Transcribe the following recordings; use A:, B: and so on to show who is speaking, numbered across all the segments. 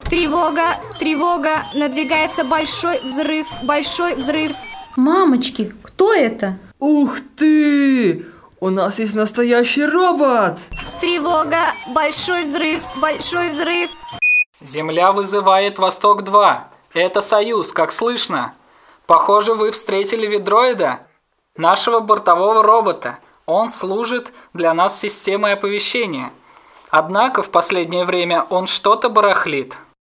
A: Тревога, тревога, надвигается большой взрыв, большой взрыв.
B: Мамочки, кто это?
C: Ух ты! У нас есть настоящий робот!
A: Тревога, большой взрыв, большой взрыв.
D: Земля вызывает Восток-2. Это Союз, как слышно. Похоже, вы встретили ведроида, нашего бортового робота. Он служит для нас системой оповещения. Однако в последнее время он что-то барахлит.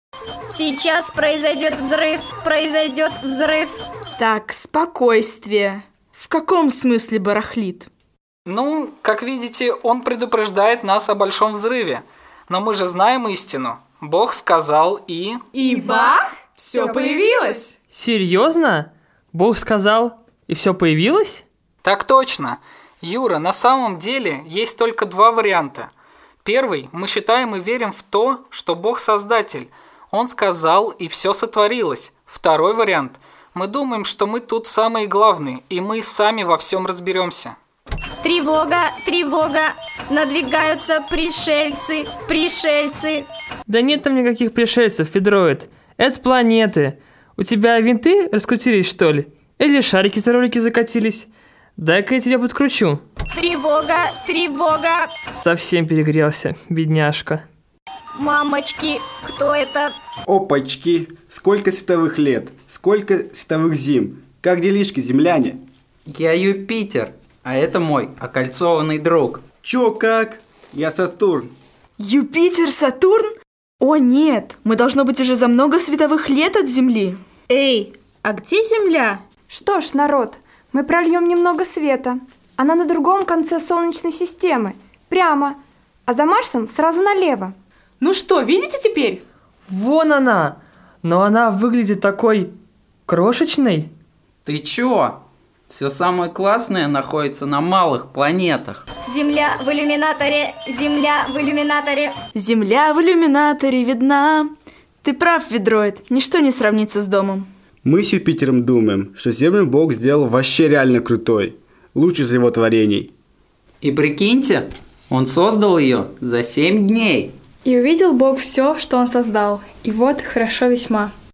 A: Сейчас произойдет взрыв, произойдет взрыв.
E: Так, спокойствие. В каком смысле барахлит?
D: Ну, как видите, он предупреждает нас о большом взрыве. Но мы же знаем истину. Бог сказал и...
F: И бах! Все появилось!
C: Серьезно? Бог сказал, и все появилось?
D: Так точно. Юра, на самом деле есть только два варианта. Первый, мы считаем и верим в то, что Бог создатель. Он сказал, и все сотворилось. Второй вариант, мы думаем, что мы тут самые главные, и мы сами во всем разберемся.
A: Тревога, тревога, надвигаются пришельцы, пришельцы.
C: Да нет там никаких пришельцев, ведроид. Это планеты. У тебя винты раскрутились, что ли? Или шарики за ролики закатились? Дай-ка я тебя подкручу.
A: Тревога, тревога.
C: Совсем перегрелся, бедняжка.
A: Мамочки, кто это?
G: Опачки, сколько световых лет, сколько световых зим. Как делишки, земляне?
H: Я Юпитер, а это мой окольцованный друг.
G: Чё как? Я Сатурн.
E: Юпитер, Сатурн? О нет, мы должно быть уже за много световых лет от Земли.
B: Эй, а где Земля?
F: Что ж, народ, мы прольем немного света. Она на другом конце Солнечной системы, прямо, а за Марсом сразу налево. Ну что, видите теперь?
C: Вон она! Но она выглядит такой... крошечной.
H: Ты чё? Все самое классное находится на малых планетах.
A: Земля в иллюминаторе, земля в иллюминаторе.
E: Земля в иллюминаторе видна. Ты прав, ведроид, ничто не сравнится с домом.
G: Мы с Юпитером думаем, что Землю Бог сделал вообще реально крутой. Лучший из его творений.
H: И прикиньте, он создал ее за 7 дней.
F: И увидел Бог все, что Он создал. И вот хорошо весьма.